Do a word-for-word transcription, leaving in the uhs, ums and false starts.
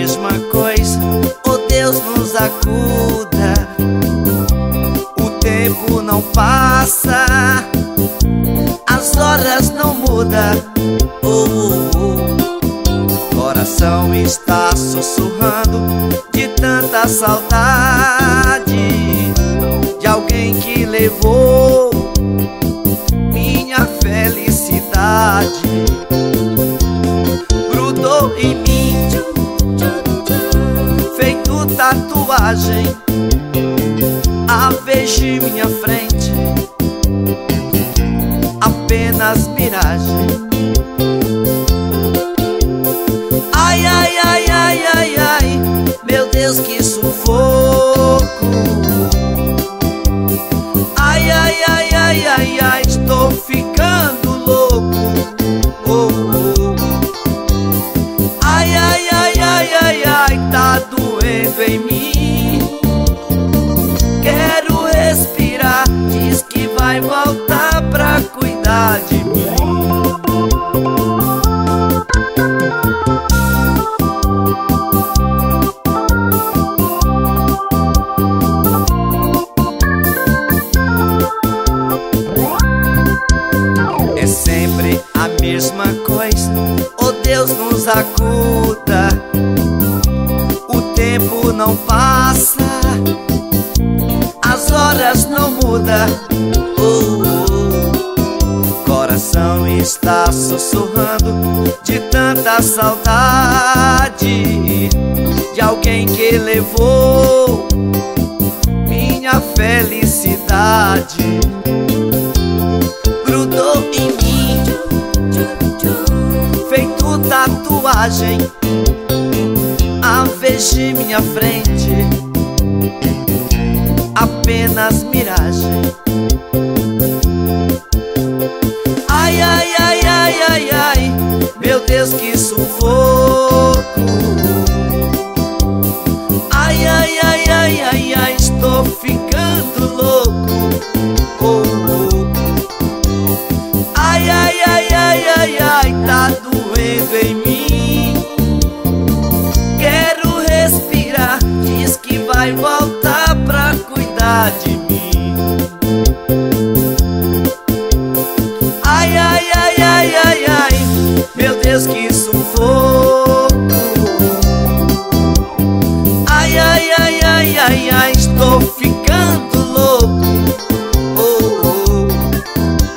mesma coisa, oh Deus nos acuda. O tempo não passa, as horas não mudam, oh, oh, oh. Coração está sussurrando de tanta saudade de alguém que levou minha felicidade. Grudou em mim, feito tatuagem, a vez de minha frente, apenas miragem. Ai, ai, ai, ai, ai, ai, meu Deus, que sufoco. Ai, ai, ai, ai, ai, ai, estou ficando louco, oh, oh. Ai, ai, ai, ai, ai, ai, tá doendo em mim. Quero respirar, diz que vai voltar pra cuidar de mim. É sempre a mesma coisa, oh Deus nos acuda. O tempo não passa, as horas não mudam, oh, oh. Coração está sussurrando de tanta saudade de alguém que levou minha felicidade. Grudou em mim, feito tatuagem, a vez de minha frente, apenas miragem. Ai, ai, ai, ai, ai, ai, meu Deus, que sufoco. Ai, ai, ai, ai, ai, ai, estou ficando louco, oh, oh. Ai, ai, ai, ai, ai, ai, tá doendo em mim. Quero respirar, diz que vai voltar pra cuidar de mim. Ai, ai, ai, ai, ai, ai, meu Deus, que sufoco. Ai, ai, ai, ai, ai, ai,